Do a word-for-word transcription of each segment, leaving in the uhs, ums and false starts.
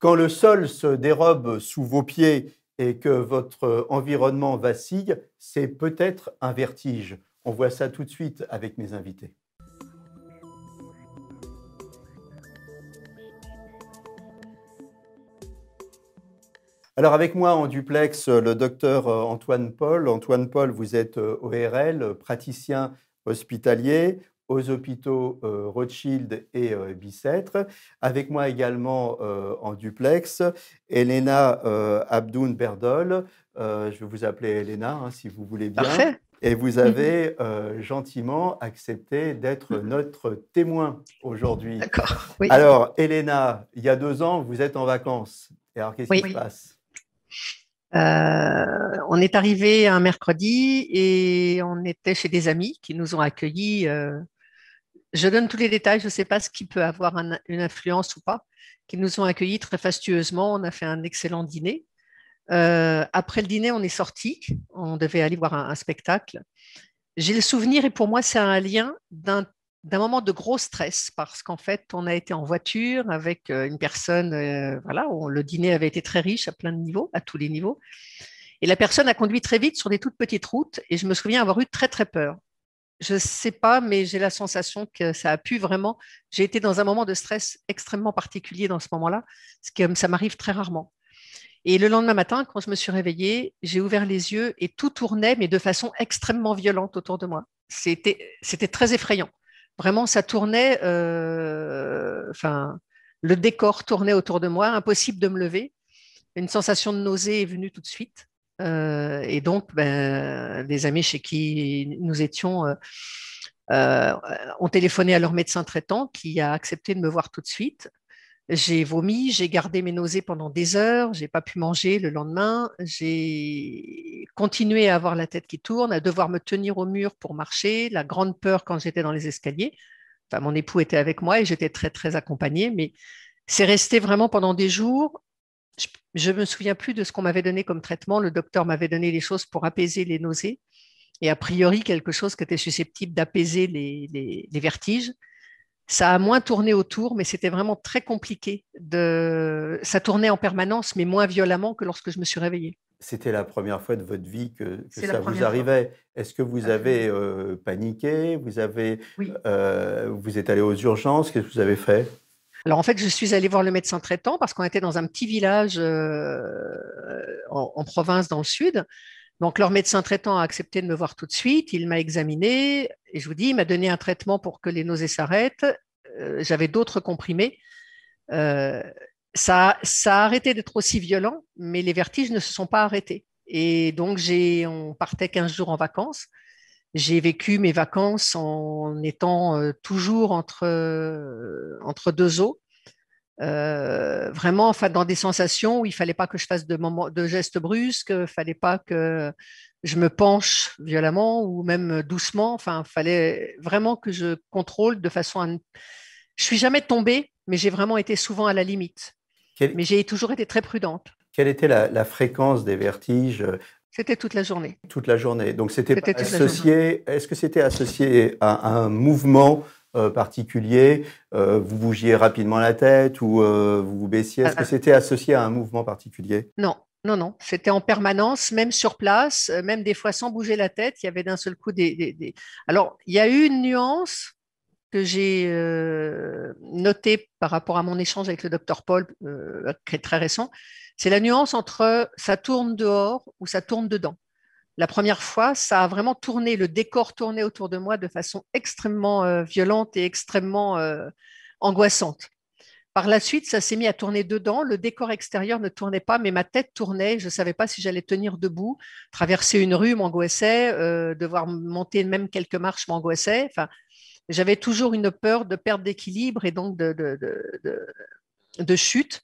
Quand le sol se dérobe sous vos pieds et que votre environnement vacille, c'est peut-être un vertige. On voit ça tout de suite avec mes invités. Alors avec moi en duplex, le docteur Antoine Paul. Antoine Paul, vous êtes O R L, praticien hospitalier aux hôpitaux euh, Rothschild et euh, Bicêtre. Avec moi également euh, en duplex, Elena euh, Abdoun Berdol. Euh, je vais vous appeler Elena, hein, si vous voulez bien. Parfait. Et vous avez euh, gentiment accepté d'être notre témoin aujourd'hui. D'accord, oui. Alors, Elena, il y a deux ans, vous êtes en vacances. Et alors, qu'est-ce Oui. qui se passe? Euh, on est arrivé un mercredi et on était chez des amis qui nous ont accueillis. euh, je donne tous les détails, je ne sais pas ce qui peut avoir un- une influence ou pas, qui nous ont accueillis très fastueusement. On a fait un excellent dîner. Euh, après le dîner, on est sorti. On devait aller voir un, un spectacle. J'ai le souvenir, et pour moi, c'est un lien d'un d'un moment de gros stress, parce qu'en fait, on a été en voiture avec euh, une personne, euh, voilà, où le dîner avait été très riche à plein de niveaux, à tous les niveaux. Et la personne a conduit très vite sur des toutes petites routes, et je me souviens avoir eu très, très peur. Je ne sais pas, mais j'ai la sensation que ça a pu vraiment. J'ai été dans un moment de stress extrêmement particulier dans ce moment-là, ce qui ça m'arrive très rarement. Et le lendemain matin, quand je me suis réveillée, j'ai ouvert les yeux et tout tournait, mais de façon extrêmement violente autour de moi. C'était, c'était très effrayant. Vraiment, ça tournait, euh, enfin, le décor tournait autour de moi, impossible de me lever. Une sensation de nausée est venue tout de suite. Euh, et donc, ben, des amis chez qui nous étions euh, euh, ont téléphoné à leur médecin traitant qui a accepté de me voir tout de suite. J'ai vomi, j'ai gardé mes nausées pendant des heures, j'ai pas pu manger le lendemain, j'ai continué à avoir la tête qui tourne, à devoir me tenir au mur pour marcher, la grande peur quand j'étais dans les escaliers. Enfin, mon époux était avec moi et j'étais très très accompagnée, mais c'est resté vraiment pendant des jours. Je ne me souviens plus de ce qu'on m'avait donné comme traitement. Le docteur m'avait donné les choses pour apaiser les nausées et a priori quelque chose qui était susceptible d'apaiser les, les, les vertiges. Ça a moins tourné autour, mais c'était vraiment très compliqué. De... Ça tournait en permanence, mais moins violemment que lorsque je me suis réveillée. C'était la première fois de votre vie que, que C'est la ça vous première fois. arrivait. Est-ce que vous avez Absolument. euh, paniqué? Vous avez, Oui. euh, vous êtes allé aux urgences? Qu'est-ce que vous avez fait? Alors en fait, je suis allée voir le médecin traitant parce qu'on était dans un petit village euh, en, en province dans le sud. Donc leur médecin traitant a accepté de me voir tout de suite. Il m'a examiné et je vous dis, il m'a donné un traitement pour que les nausées s'arrêtent. Euh, J'avais d'autres comprimés. Euh, ça, ça a arrêté d'être aussi violent, mais les vertiges ne se sont pas arrêtés. Et donc, j'ai, on partait quinze jours en vacances. J'ai vécu mes vacances en étant euh, toujours entre, euh, entre deux eaux. Euh, vraiment, enfin, dans des sensations où il fallait pas que je fasse de, moments, de gestes brusques, il fallait pas que je me penche violemment ou même doucement. Enfin, il fallait vraiment que je contrôle de façon à ne... Je suis jamais tombée, mais j'ai vraiment été souvent à la limite. Quelle, Mais j'ai toujours été très prudente. quelle était la, la fréquence des vertiges euh, C'était toute la journée. toute la journée? Donc, c'était pas C'était toute la journée. associé. Est-ce que c'était associé à, à un mouvement euh, particulier? Euh, vous bougiez rapidement la tête ou euh, vous vous baissiez? Est-ce que Euh, c'était associé à un mouvement particulier? non, non, non. C'était en permanence, même sur place, euh, même des fois sans bouger la tête. Il y avait d'un seul coup des, des- des- Alors, il y a eu une nuance que j'ai euh, notée par rapport à mon échange avec le docteur Paul, euh, qui est très récent. C'est la nuance entre ça tourne dehors ou ça tourne dedans. La première fois, ça a vraiment tourné, le décor tournait autour de moi de façon extrêmement euh, violente et extrêmement euh, angoissante. Par la suite, ça s'est mis à tourner dedans. Le décor extérieur ne tournait pas, mais ma tête tournait. Je ne savais pas si j'allais tenir debout. Traverser une rue m'angoissait. Euh, devoir monter même quelques marches m'angoissait. Enfin, j'avais toujours une peur de perte d'équilibre et donc de, de, de, de, de chute.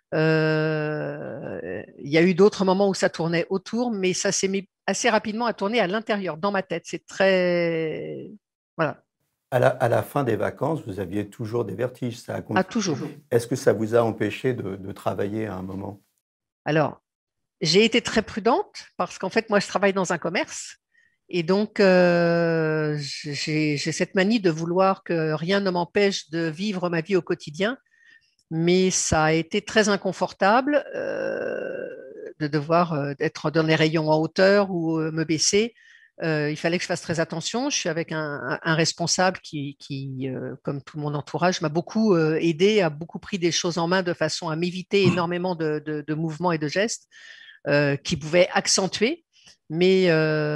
Euh, il y a eu d'autres moments où ça tournait autour, mais ça s'est mis assez rapidement à tourner à l'intérieur, dans ma tête. C'est très... Voilà, À la, à la fin des vacances, vous aviez toujours des vertiges. Ça a à continué. toujours. Est-ce que ça vous a empêché de, de travailler à un moment? Alors, j'ai été très prudente parce qu'en fait, moi, je travaille dans un commerce et donc euh, j'ai j'ai cette manie de vouloir que rien ne m'empêche de vivre ma vie au quotidien. mais ça a été très inconfortable euh, de devoir euh, être dans les rayons en hauteur ou euh, me baisser. Euh, il fallait que je fasse très attention. Je suis avec un, un- un responsable qui, qui euh, comme tout mon entourage, m'a beaucoup euh, aidé, a beaucoup pris des choses en main de façon à m'éviter énormément de, de- de mouvements et de gestes euh, qui pouvaient accentuer. Mais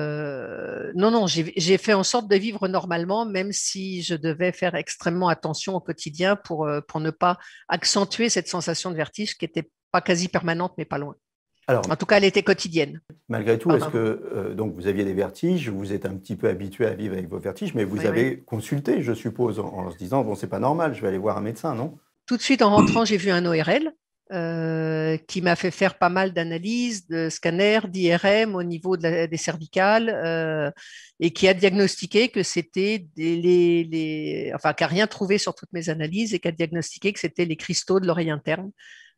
euh, non, non, j'ai j'ai fait en sorte de vivre normalement, même si je devais faire extrêmement attention au quotidien pour, euh, pour ne pas accentuer cette sensation de vertige qui était pas quasi permanente, mais pas loin. Alors, En tout cas, elle était quotidienne. malgré tout, est-ce Pardon. que euh, donc vous aviez des vertiges, vous êtes un petit peu habitué à vivre avec vos vertiges, mais vous Oui, oui. avez consulté, je suppose, en, en se disant, bon, c'est pas normal, je vais aller voir un médecin, non? Tout de suite en rentrant, j'ai vu un O R L euh, qui m'a fait faire pas mal d'analyses, de scanners, d'I R M au niveau de la- des cervicales euh, et qui a diagnostiqué que c'était des, les, les- enfin, qui n'a rien trouvé sur toutes mes analyses et qui a diagnostiqué que c'était les cristaux de l'oreille interne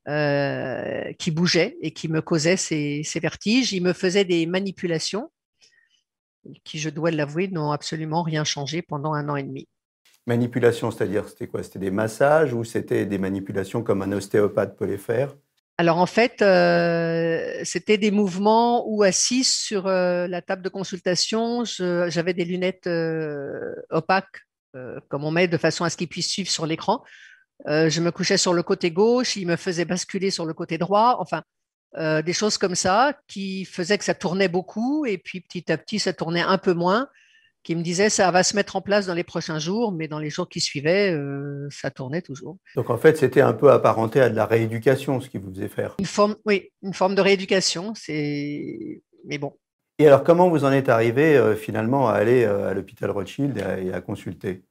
euh, qui bougeaient et qui me causaient ces, ces vertiges. Il me faisait des manipulations qui, je dois l'avouer, n'ont absolument rien changé pendant un an et demi. Manipulation, c'est-à-dire, c'était quoi? C'était des massages ou c'était des manipulations comme un ostéopathe peut les faire? Alors en fait, euh, c'était des mouvements où assise sur euh, la table de consultation, je- j'avais des lunettes euh, opaques, euh, comme on met de façon à ce qu'ils puissent suivre sur l'écran. Euh, je me couchais sur le côté gauche, il me faisait basculer sur le côté droit. Enfin, euh, des choses comme ça qui faisaient que ça tournait beaucoup et puis petit à petit ça tournait un peu moins, qui me disait ça va se mettre en place dans les prochains jours, mais dans les jours qui suivaient, euh, ça tournait toujours. Donc en fait, c'était un peu apparenté à de la rééducation, ce qui vous faisait faire. Une forme, oui, une forme de rééducation, c'est, mais bon. Et alors, comment vous en êtes arrivé euh, finalement à aller euh, à l'hôpital Rothschild et à, et à consulter?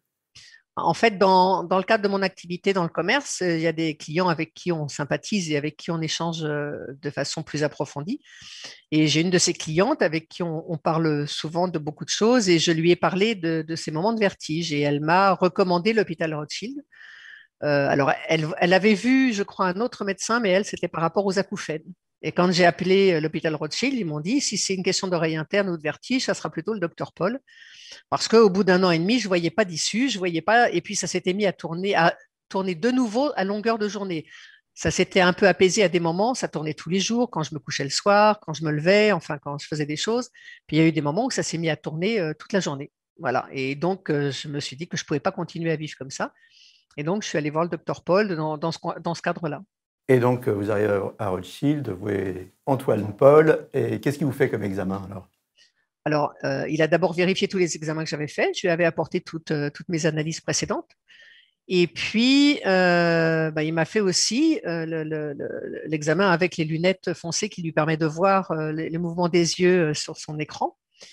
En fait, dans, dans le cadre de mon activité dans le commerce, euh, il y a des clients avec qui on sympathise et avec qui on échange euh, de façon plus approfondie. Et j'ai une de ces clientes avec qui on, on parle souvent de beaucoup de choses et je lui ai parlé de, de ces moments de vertige et elle m'a recommandé l'hôpital Rothschild. Euh, alors, elle, elle avait vu, je crois, un autre médecin, mais elle, c'était par rapport aux acouphènes. Et quand j'ai appelé euh, l'hôpital Rothschild, ils m'ont dit, si c'est une question d'oreille interne ou de vertige, ça sera plutôt le docteur Paul. Parce qu'au bout d'un an et demi, je ne voyais pas d'issue, je voyais pas, et puis ça s'était mis à tourner, à tourner de nouveau à longueur de journée. Ça s'était un peu apaisé à des moments, ça tournait tous les jours, quand je me couchais le soir, quand je me levais, enfin quand je faisais des choses. Puis il y a eu des moments où ça s'est mis à tourner euh, toute la journée. Voilà. Et donc, euh, je me suis dit que je ne pouvais pas continuer à vivre comme ça. Et donc, je suis allée voir le docteur Paul dans, dans ce, dans ce cadre-là. Et donc, euh, vous arrivez à Rothschild, vous voyez Antoine Paul, et qu'est-ce qu'il vous fait comme examen alors? Alors, euh, il a d'abord vérifié tous les examens que j'avais faits. Je lui avais apporté toutes, euh, toutes mes analyses précédentes. Et puis, euh, bah, il m'a fait aussi euh, le- le- le- l'examen avec les lunettes foncées qui lui permet de voir euh, les, les mouvements des yeux euh, sur son écran.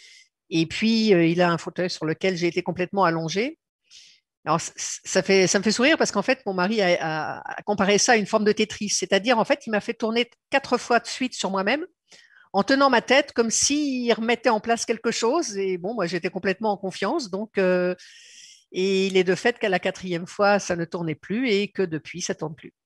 Et puis, euh, il a un fauteuil sur lequel j'ai été complètement allongée. Alors, c- c- ça fait, ça me fait sourire parce qu'en fait, mon mari a, a- a comparé ça à une forme de Tetris. C'est-à-dire, en fait, il m'a fait tourner quatre fois de suite sur moi-même en tenant ma tête comme s'il remettait en place quelque chose. Et bon, moi, j'étais complètement en confiance. Donc, euh, et il est de fait qu'à la quatrième fois, ça ne tournait plus et que depuis, ça tourne plus.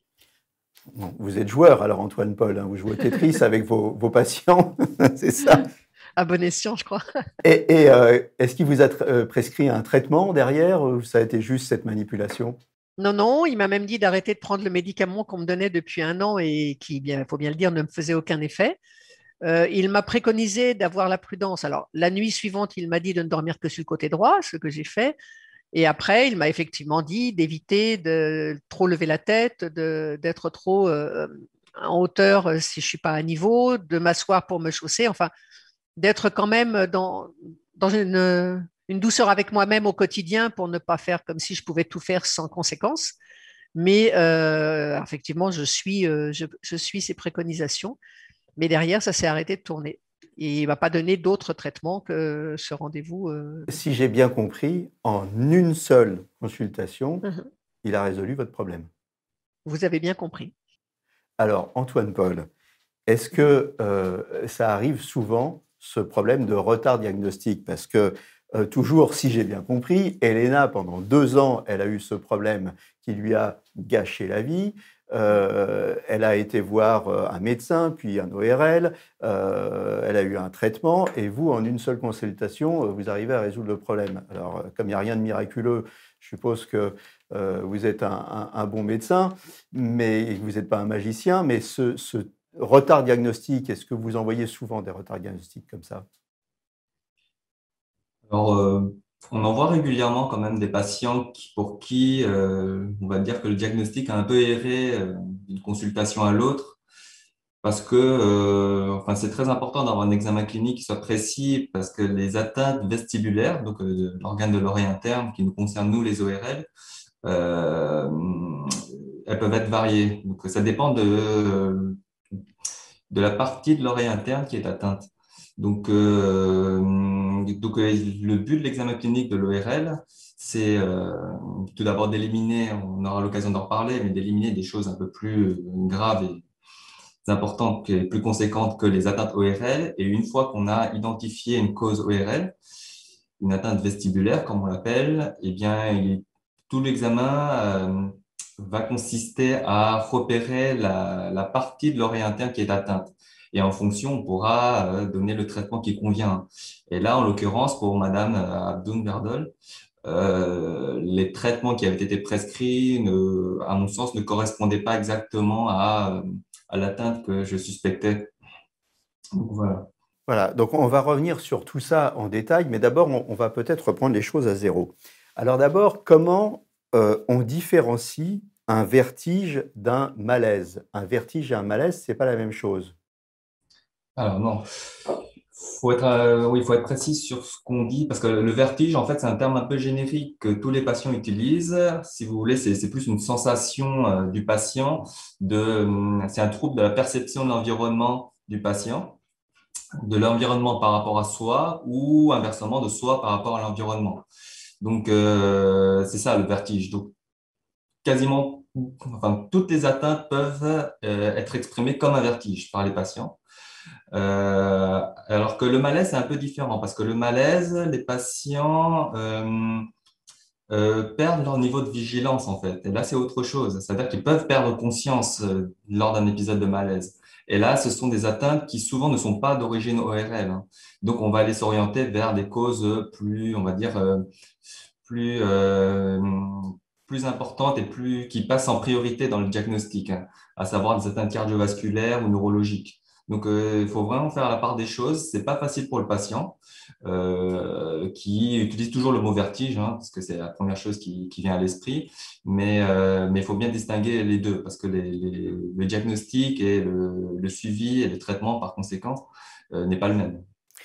Bon, vous êtes joueur alors, Antoine Paul, hein, vous jouez au Tetris avec vos, vos patients, c'est ça? À bon escient, je crois. Et, et, euh, est-ce qu'il vous a tr- euh, prescrit un traitement derrière ou ça a été juste cette manipulation? Non, non, il m'a même dit d'arrêter de prendre le médicament qu'on me donnait depuis un an et qui, bien, faut bien le dire, ne me faisait aucun effet. Euh, il m'a préconisé d'avoir la prudence. Alors, la nuit suivante, il m'a dit de ne dormir que sur le côté droit, ce que j'ai fait. Et après, il m'a effectivement dit d'éviter de trop lever la tête, de, d'être trop euh, en hauteur euh, si je suis pas à niveau, de m'asseoir pour me chausser, enfin, d'être quand même dans, dans une, une douceur avec moi-même au quotidien pour ne pas faire comme si je pouvais tout faire sans conséquence. Mais euh, effectivement, je suis, euh, je, je suis ces préconisations. Mais derrière, ça s'est arrêté de tourner. Et il ne m'a pas donné d'autres traitements que ce rendez-vous. euh. Si j'ai bien compris, en une seule consultation, Mhm. il a résolu votre problème. Vous avez bien compris. Alors, Antoine Paul, est-ce que euh, ça arrive souvent, ce problème de retard diagnostique? Parce que, euh, toujours, si j'ai bien compris, Elena, pendant deux ans, elle a eu ce problème qui lui a gâché la vie. Euh, elle a été voir euh, un médecin, puis un O R L. Euh, elle a eu un traitement. Et vous, en une seule consultation, euh, vous arrivez à résoudre le problème. Alors, euh, comme il n'y a rien de miraculeux, je suppose que euh, vous êtes un, un- un bon médecin, mais vous n'êtes pas un magicien, mais ce, ce retard diagnostique, est-ce que vous en voyez souvent des retards diagnostiques comme ça? Alors, euh, on en voit régulièrement quand même des patients qui- pour qui euh, on va dire que le diagnostic a un peu erré euh, d'une consultation à l'autre parce que euh, enfin, c'est très important d'avoir un examen clinique qui soit précis parce que les atteintes vestibulaires, donc euh, de l'organe de l'oreille interne qui nous concerne nous les O R L, euh, elles peuvent être variées. Donc ça dépend de, de la partie de l'oreille interne qui est atteinte. Donc, euh, donc euh, le but de l'examen clinique de l'O R L, c'est euh, tout d'abord d'éliminer, on aura l'occasion d'en reparler, mais d'éliminer des choses un peu plus graves et importantes, et plus conséquentes que les atteintes O R L. Et une fois qu'on a identifié une cause O R L, une atteinte vestibulaire, comme on l'appelle, eh bien, il- tout l'examen euh, va consister à repérer la, la partie de l'oreille interne qui est atteinte. Et en fonction, on pourra euh, donner le traitement qui convient. Et là, en l'occurrence, pour Madame euh, Abdoun Berdol, euh, les traitements qui avaient été prescrits, ne, à mon sens, ne correspondaient pas exactement à, euh, à l'atteinte que je suspectais. Donc voilà. Voilà, donc on va revenir sur tout ça en détail, mais d'abord, on, on va peut-être reprendre les choses à zéro. Alors d'abord, comment euh, on différencie un vertige d'un malaise? Un vertige et un malaise, c'est pas la même chose. Alors non, faut être, euh, oui, il faut être précis sur ce qu'on dit parce que le vertige, en fait, c'est un terme un peu générique que tous les patients utilisent. Si vous voulez, c'est c'est plus une sensation euh, du patient de, hum, c'est un trouble de la perception de l'environnement du patient, de l'environnement par rapport à soi ou inversement de soi par rapport à l'environnement. Donc euh, c'est ça le vertige. Donc quasiment, enfin toutes les atteintes peuvent euh, être exprimées comme un vertige par les patients. Euh, alors que le malaise, c'est un peu différent parce que le malaise, les patients euh, euh, perdent leur niveau de vigilance en fait. Et là, c'est autre chose. C'est-à-dire qu'ils peuvent perdre conscience euh, lors d'un épisode de malaise. Et là, ce sont des atteintes qui souvent ne sont pas d'origine O R L, hein. Donc, on va aller s'orienter vers des causes plus, on va dire, euh, plus, euh, plus importantes et plus qui passent en priorité dans le diagnostic, hein, à savoir des atteintes cardiovasculaires ou neurologiques. Donc, euh, il faut vraiment faire la part des choses. C'est pas facile pour le patient euh, qui utilise toujours le mot vertige, hein, parce que c'est la première chose qui, qui vient à l'esprit. Mais euh, mais il faut bien distinguer les deux parce que les, les, le diagnostic et le, le suivi et le traitement, par conséquent, euh, n'est pas le même.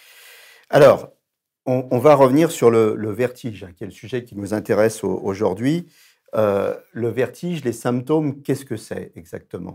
Alors, on, on va revenir sur le, le vertige, hein, qui est le sujet qui nous intéresse au- aujourd'hui. Euh, le vertige, les symptômes, qu'est-ce que c'est exactement?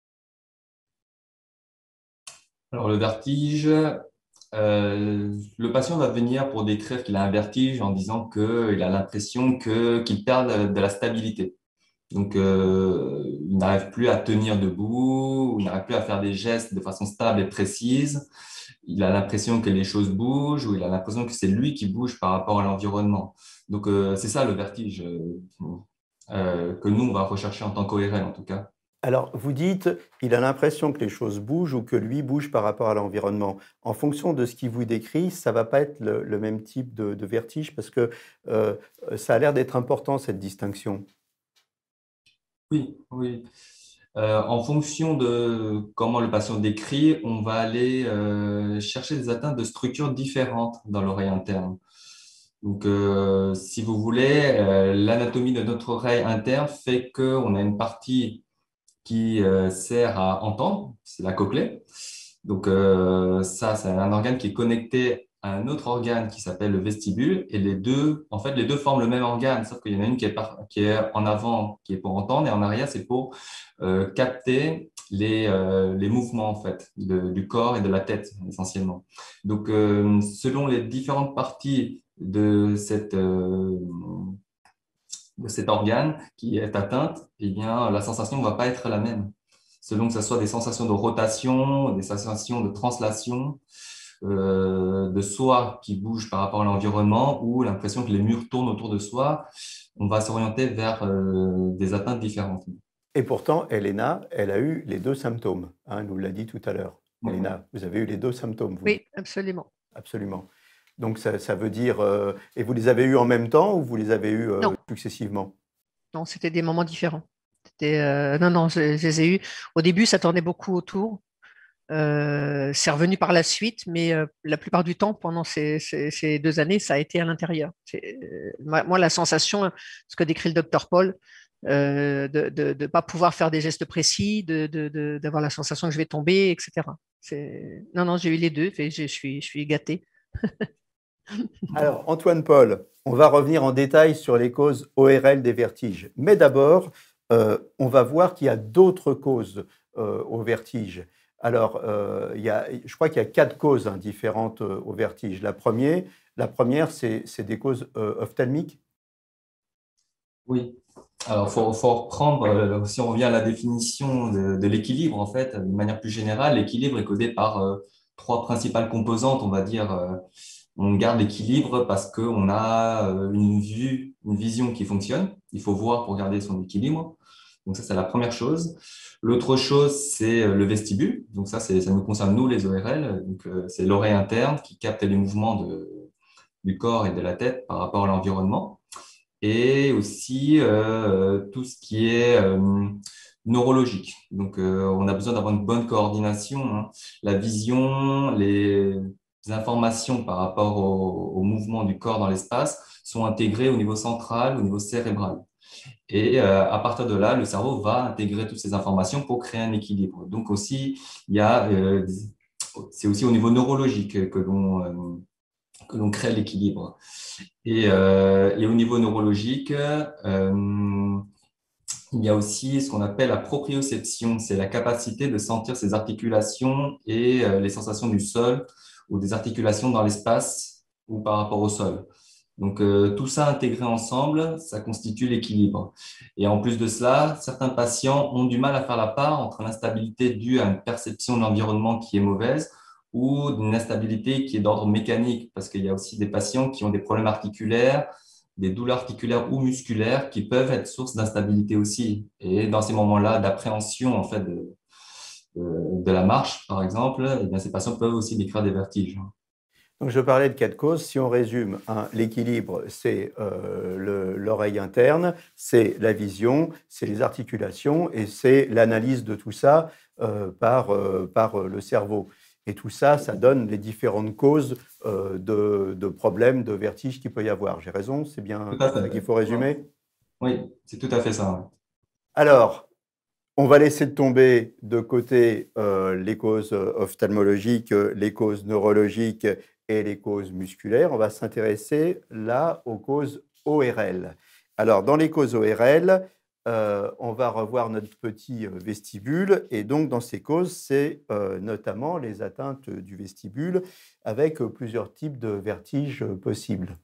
Alors, le vertige, euh, le patient va venir pour décrire qu'il a un vertige en disant qu'il a l'impression que, qu'il perd de la stabilité. Donc, euh, il n'arrive plus à tenir debout, il n'arrive plus à faire des gestes de façon stable et précise. Il a l'impression que les choses bougent ou il a l'impression que c'est lui qui bouge par rapport à l'environnement. Donc, euh, c'est ça le vertige euh, euh, que nous, on va rechercher en tant qu'O R L en tout cas. Alors, vous dites, il a l'impression que les choses bougent ou que lui bouge par rapport à l'environnement. En fonction de ce qu'il vous décrit, ça va pas être le, le même type de, de vertige parce que euh, ça a l'air d'être important, cette distinction. Oui, oui. Euh, en fonction de comment le patient décrit, on va aller euh, chercher des atteintes de structures différentes dans l'oreille interne. Donc, euh, si vous voulez, euh, l'anatomie de notre oreille interne fait qu'on a une partie qui euh, sert à entendre, c'est la cochlée. Donc, euh, ça, c'est un organe qui est connecté à un autre organe qui s'appelle le vestibule. Et les deux, en fait, les deux forment le même organe, sauf qu'il y en a une qui est, par- qui est en avant, qui est pour entendre, et en arrière, c'est pour euh, capter les, euh, les mouvements, en fait, de- du corps et de la tête, essentiellement. Donc, euh, selon les différentes parties de cette, euh, de cet organe qui est atteinte, eh bien, la sensation ne va pas être la même. Selon que ce soit des sensations de rotation, des sensations de translation, euh, de soi qui bouge par rapport à l'environnement ou l'impression que les murs tournent autour de soi, on va s'orienter vers euh, des atteintes différentes. Et pourtant, Elena, elle a eu les deux symptômes, hein, elle nous l'a dit tout à l'heure. Elena, vous avez eu les deux symptômes, vous. Oui, absolument. Absolument. Donc, ça, ça veut dire... euh, et vous les avez eus en même temps ou vous les avez eus euh, Non, successivement? non, c'était des moments différents. C'était, euh, non, non, je, je les ai eus. Au début, ça tournait beaucoup autour. Euh, c'est revenu par la suite, mais euh, la plupart du temps, pendant ces, ces- ces deux années, ça a été à l'intérieur. C'est, euh, moi, moi, la sensation, ce que décrit le docteur Paul, euh, de ne pas pouvoir faire des gestes précis, de, de- de- d'avoir la sensation que je vais tomber, et cetera. C'est... Non, non, j'ai eu les deux, et je suis, je suis gâtée. Alors, Antoine Paul, on va revenir en détail sur les causes O R L des vertiges. Mais d'abord, euh, on va voir qu'il y a d'autres causes euh, au vertige. Alors, euh, il y a, je crois qu'il y a quatre causes hein, différentes euh, au vertige. La première, la première c'est, c'est des causes euh, ophtalmiques. Oui. Alors, faut, faut reprendre, euh, si on revient à la définition de, de l'équilibre, en fait, de manière plus générale, l'équilibre est codé par euh, trois principales composantes, on va dire. euh, on garde l'équilibre parce qu'on a euh, une vue, une vision qui fonctionne. Il faut voir pour garder son équilibre. Donc ça, c'est la première chose. L'autre chose, c'est euh, le vestibule. Donc ça, c'est, ça nous concerne nous, les O R L. Donc euh, c'est l'oreille interne qui capte les mouvements de, du corps et de la tête par rapport à l'environnement. Et aussi euh, tout ce qui est euh, neurologique. Donc, euh, on a besoin d'avoir une bonne coordination, hein. La vision, les informations par rapport au, au mouvement du corps dans l'espace sont intégrées au niveau central, au niveau cérébral. Et euh, à partir de là, le cerveau va intégrer toutes ces informations pour créer un équilibre. Donc aussi, il y a, euh, c'est aussi au niveau neurologique que l'on euh, que l'on crée l'équilibre. Et, euh, et au niveau neurologique, euh, il y a aussi ce qu'on appelle la proprioception. C'est la capacité de sentir ses articulations et euh, les sensations du sol ou des articulations dans l'espace ou par rapport au sol. Donc, euh, tout ça intégré ensemble, ça constitue l'équilibre. Et en plus de cela, certains patients ont du mal à faire la part entre l'instabilité due à une perception de l'environnement qui est mauvaise ou une instabilité qui est d'ordre mécanique, parce qu'il y a aussi des patients qui ont des problèmes articulaires, des douleurs articulaires ou musculaires qui peuvent être source d'instabilité aussi. Et dans ces moments-là d'appréhension en fait de, de, de la marche, par exemple, eh bien, ces patients peuvent aussi décrire des vertiges. Donc, je parlais de quatre causes. Si on résume, hein, l'équilibre, c'est euh, le, l'oreille interne, c'est la vision, c'est les articulations et c'est l'analyse de tout ça euh, par, euh, par le cerveau. Et tout ça, ça donne les différentes causes euh, de, de problèmes, de vertiges qu'il peut y avoir. J'ai raison? C'est bien Tout à comme ça fait. qu'il faut résumer? Oui, c'est tout à fait ça. Ouais. Alors, on va laisser tomber de côté euh, les causes ophtalmologiques, les causes neurologiques et les causes musculaires. On va s'intéresser là aux causes O R L. Alors, dans les causes O R L, euh, on va revoir notre petit vestibule. Et donc, dans ces causes, c'est euh, notamment les atteintes du vestibule avec plusieurs types de vertiges possibles.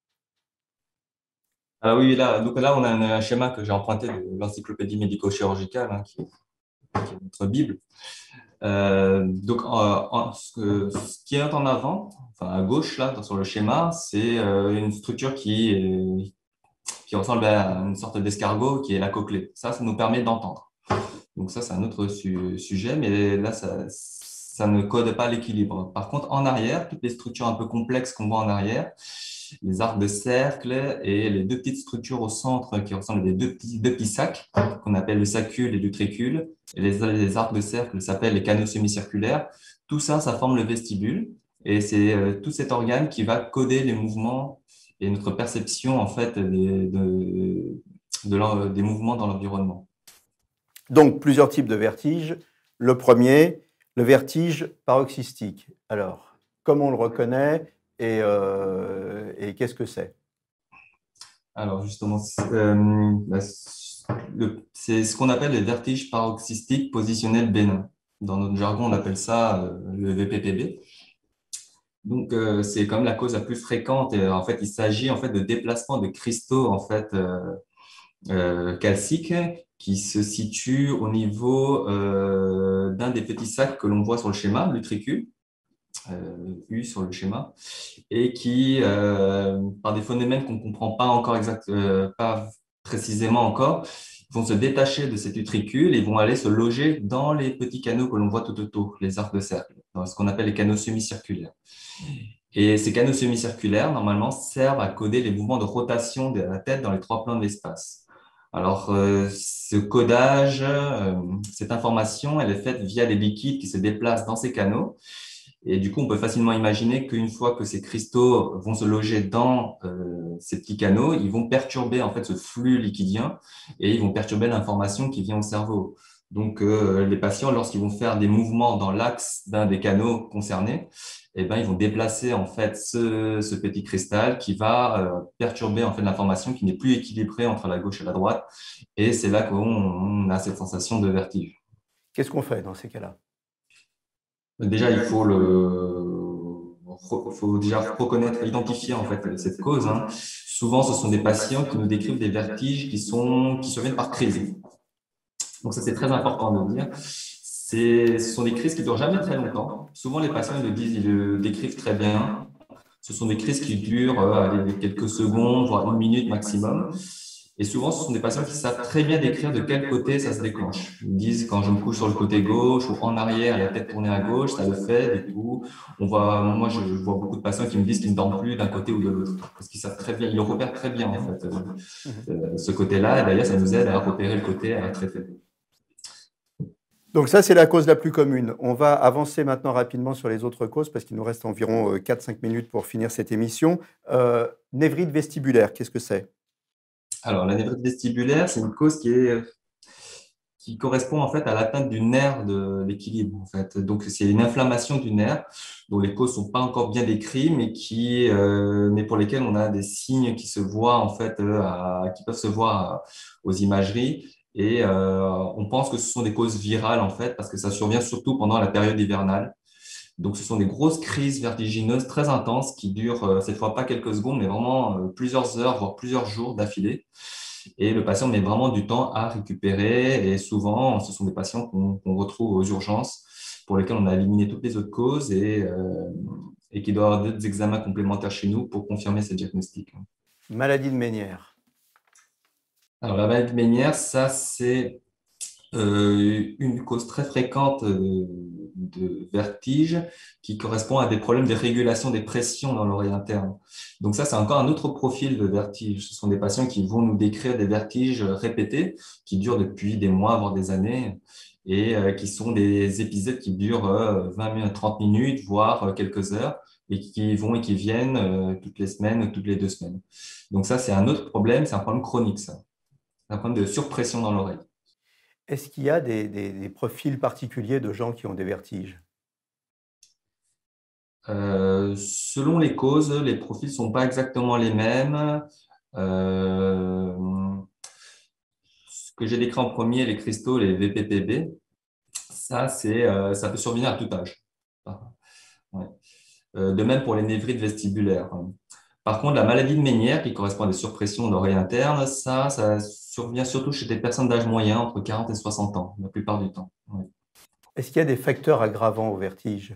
Alors oui, là, donc là, on a un, un schéma que j'ai emprunté de l'encyclopédie médico-chirurgicale, hein, qui, qui est notre Bible. Euh, donc, en- en- ce, que- ce qui est en avant, enfin à gauche là, sur le schéma, c'est euh, une structure qui, est- qui ressemble à une sorte d'escargot, qui est la cochlée. Ça, ça nous permet d'entendre. Donc ça, c'est un autre su- sujet, mais là, ça, ça ne code pas l'équilibre. Par contre, en arrière, toutes les structures un peu complexes qu'on voit en arrière, les arcs de cercle et les deux petites structures au centre qui ressemblent à des deux petits, deux petits sacs qu'on appelle le sacule et l'utricule, et les, les arcs de cercle s'appellent les canaux semi-circulaires. Tout ça, ça forme le vestibule, et c'est euh, tout cet organe qui va coder les mouvements et notre perception en fait des, de, de l'en- des mouvements dans l'environnement. Donc, plusieurs types de vertiges. Le premier, le vertige paroxystique. Alors, comment on le reconnaît et, euh, et qu'est-ce que c'est? Alors justement, c'est euh, bah, le- c'est ce qu'on appelle les vertiges paroxystiques positionnels bénins. Dans notre jargon, on appelle ça euh, le V P P B. Donc, euh, c'est comme la cause la plus fréquente. Et, en fait, il s'agit en fait de déplacement de cristaux en fait euh, euh, calciques qui se situent au niveau euh, d'un des petits sacs que l'on voit sur le schéma, l'utricule, euh, vu sur le schéma, et qui, euh, par des phénomènes qu'on ne comprend pas encore exact, euh, pas précisément encore, vont se détacher de cet utricule et vont aller se loger dans les petits canaux que l'on voit tout autour, les arcs de cercle, dans ce qu'on appelle les canaux semi-circulaires. Et ces canaux semi-circulaires, normalement, servent à coder les mouvements de rotation de la tête dans les trois plans de l'espace. Alors, euh, ce codage, euh, cette information, elle est faite via des liquides qui se déplacent dans ces canaux. Et du coup, on peut facilement imaginer qu'une fois que ces cristaux vont se loger dans euh, ces petits canaux, ils vont perturber en fait ce flux liquidien et ils vont perturber l'information qui vient au cerveau. Donc, euh, les patients, lorsqu'ils vont faire des mouvements dans l'axe d'un des canaux concernés, eh ben, ils vont déplacer en fait ce, ce petit cristal qui va euh, perturber en fait l'information qui n'est plus équilibrée entre la gauche et la droite. Et c'est là qu'on on a cette sensation de vertige. Qu'est-ce qu'on fait dans ces cas-là? Déjà, il faut le, faut déjà reconnaître, identifier en fait cette cause, hein. Souvent, ce sont des patients qui nous décrivent des vertiges qui sont, qui surviennent par crise. Donc ça, c'est très important de le dire. C'est, ce sont des crises qui ne durent jamais très longtemps. Souvent, les patients ils le disent, ils le décrivent très bien. Ce sont des crises qui durent euh, quelques secondes, voire une minute maximum. Et souvent, ce sont des patients qui savent très bien décrire de quel côté ça se déclenche. Ils disent, quand je me couche sur le côté gauche ou en arrière, la tête tournée à gauche, ça le fait. Du coup, on voit, moi, je vois beaucoup de patients qui me disent qu'ils ne dorment plus d'un côté ou de l'autre. Parce qu'ils savent très bien, ils le repèrent très bien, en fait, euh, ce côté-là. Et d'ailleurs, ça nous aide à repérer le côté à traiter. Donc ça, c'est la cause la plus commune. On va avancer maintenant rapidement sur les autres causes parce qu'il nous reste environ quatre à cinq minutes pour finir cette émission. Euh, névrite vestibulaire, qu'est-ce que c'est? Alors, la névrite vestibulaire, c'est une cause qui est qui correspond en fait à l'atteinte du nerf de l'équilibre en fait. Donc c'est une inflammation du nerf dont les causes sont pas encore bien décrites, mais qui, euh, mais pour lesquelles on a des signes qui se voient en fait, euh, à, qui peuvent se voir aux imageries. Et euh, on pense que ce sont des causes virales en fait, parce que ça survient surtout pendant la période hivernale. Donc ce sont des grosses crises vertigineuses très intenses qui durent euh, cette fois pas quelques secondes, mais vraiment euh, plusieurs heures, voire plusieurs jours d'affilée. Et le patient met vraiment du temps à récupérer. Et souvent, ce sont des patients qu'on qu'on retrouve aux urgences pour lesquels on a éliminé toutes les autres causes et, euh, et qui doivent avoir d'autres examens complémentaires chez nous pour confirmer ces diagnostics. Maladie de Ménière. Alors, la maladie de Ménière, ça, c'est euh, une cause très fréquente euh, de vertige qui correspond à des problèmes de régulation des pressions dans l'oreille interne. Donc ça, c'est encore un autre profil de vertige. Ce sont des patients qui vont nous décrire des vertiges répétés, qui durent depuis des mois, voire des années, et euh, qui sont des épisodes qui durent euh, vingt à trente minutes, voire euh, quelques heures, et qui vont et qui viennent euh, toutes les semaines, toutes les deux semaines. Donc ça, c'est un autre problème, c'est un problème chronique, ça. C'est un problème de surpression dans l'oreille. Est-ce qu'il y a des, des, des profils particuliers de gens qui ont des vertiges? Euh, selon les causes, les profils sont pas exactement les mêmes. Euh, ce que j'ai décrit en premier, les cristaux, les V P P B, ça, c'est, euh, ça peut survenir à tout âge. Ouais. Euh, de même pour les névrites vestibulaires. Par contre, la maladie de Ménière, qui correspond à des surpressions d'oreille interne, ça, ça survient surtout chez des personnes d'âge moyen, entre quarante et soixante ans, la plupart du temps. Ouais. Est-ce qu'il y a des facteurs aggravants au vertige?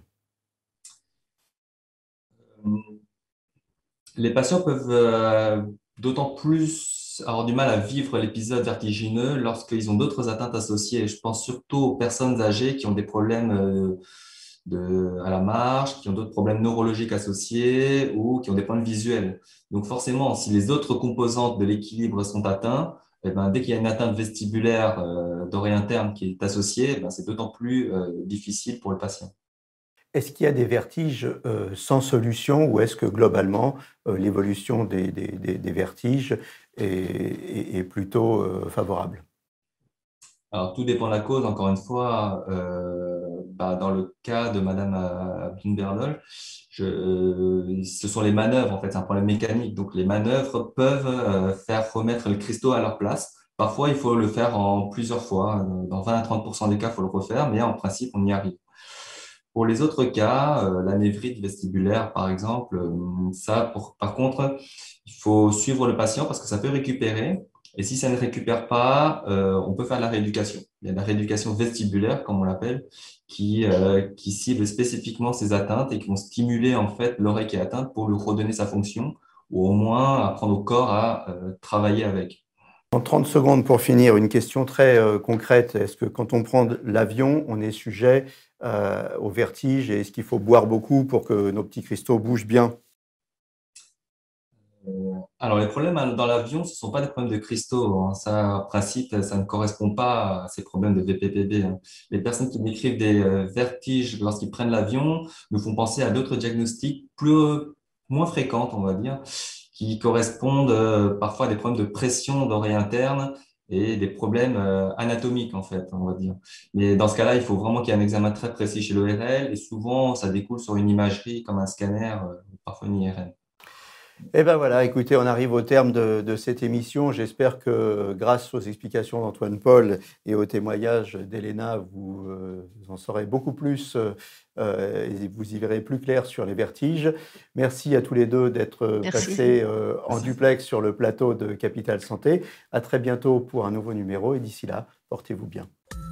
Les patients peuvent euh, d'autant plus avoir du mal à vivre l'épisode vertigineux lorsqu'ils ont d'autres atteintes associées. Je pense surtout aux personnes âgées qui ont des problèmes euh, de, à la marche, qui ont d'autres problèmes neurologiques associés ou qui ont des problèmes visuels. Donc forcément, si les autres composantes de l'équilibre sont atteintes, eh ben, dès qu'il y a une atteinte vestibulaire euh, d'oreille interne qui est associée, eh ben, c'est d'autant plus euh, difficile pour le patient. Est-ce qu'il y a des vertiges euh, sans solution ou est-ce que globalement euh, l'évolution des, des, des, des vertiges est, est, est plutôt euh, favorable? Alors, tout dépend de la cause. Encore une fois, euh, bah, dans le cas de Madame Abdun-Berdol, je, euh, ce sont les manœuvres, en fait, c'est un problème mécanique. Donc, les manœuvres peuvent euh, faire remettre le cristaux à leur place. Parfois, il faut le faire en plusieurs fois. Dans vingt à trente pour cent des cas, il faut le refaire, mais en principe, on y arrive. Pour les autres cas, euh, la névrite vestibulaire, par exemple, euh, ça, pour, par contre, il faut suivre le patient parce que ça peut récupérer. Et si ça ne récupère pas, euh, on peut faire de la rééducation. Il y a de la rééducation vestibulaire, comme on l'appelle, qui, euh, qui cible spécifiquement ces atteintes et qui vont stimuler en fait l'oreille qui est atteinte pour lui redonner sa fonction ou au moins apprendre au corps à euh, travailler avec. En trente secondes pour finir, une question très euh, concrète. Est-ce que quand on prend l'avion, on est sujet euh, au vertige et est-ce qu'il faut boire beaucoup pour que nos petits cristaux bougent bien? Euh, Alors, les problèmes hein, dans l'avion, ce ne sont pas des problèmes de cristaux, hein. Ça, en principe, ça ne correspond pas à ces problèmes de V P P B, hein. Les personnes qui décrivent des euh, vertiges lorsqu'ils prennent l'avion nous font penser à d'autres diagnostics plus, moins fréquentes, on va dire, qui correspondent euh, parfois à des problèmes de pression d'oreille interne et des problèmes euh, anatomiques, en fait, on va dire. Mais dans ce cas-là, il faut vraiment qu'il y ait un examen très précis chez l'O R L et souvent, ça découle sur une imagerie comme un scanner, euh, parfois une I R M. Eh bien voilà, écoutez, on arrive au terme de, de cette émission. J'espère que grâce aux explications d'Antoine Paul et au témoignage d'Elena, vous, euh, en saurez beaucoup plus euh, et vous y verrez plus clair sur les vertiges. Merci à tous les deux d'être Merci. passés euh, en Merci. duplex sur le plateau de Capital Santé. À très bientôt pour un nouveau numéro et d'ici là, portez-vous bien.